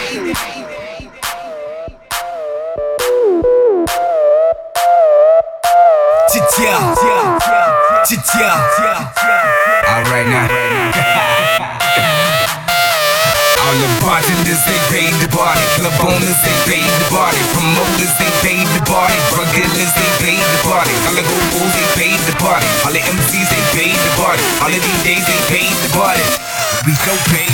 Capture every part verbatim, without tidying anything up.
Alright now. All the bartenders, they paid the party. Club owners, they paid the party. Promoters, they paid the party. Drug dealers, they paid the party. All the go fools, they paid the party. All the M Cs, they paid the party. All of these days, they paid the party. We so paid.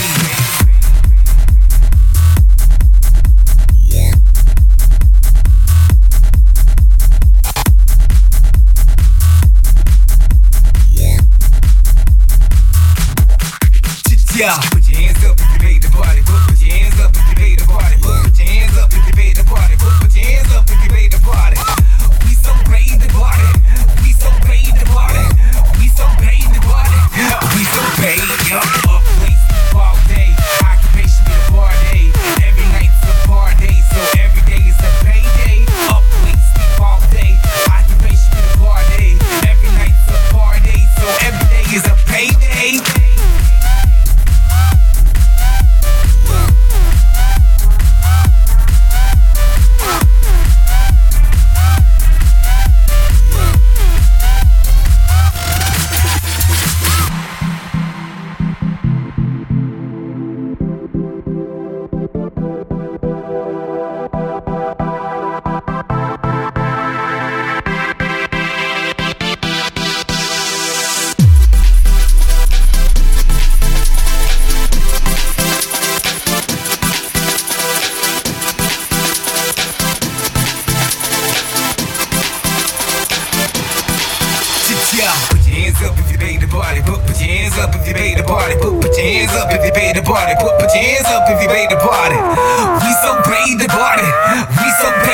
Yeah. Put your hands up if you made the party. Put, put your hands up if you made the party. Put, put your hands up if you made the party. Put, put your hands up if you made the party. We so paid the party. We so paid the party. We so paid the party. We so paid. Up, up, place, all day. Occupation be a party. Every night's a party. So every day is a payday. Up, place, sleep all day. Occupation be a party. Every night's a party. So every day is a payday. Put your hands up if you paid the party. Put, put your hands up if you paid the party. Put, put your hands up if you paid the party. Put, put your hands up if you paid the party. We so paid the party. We so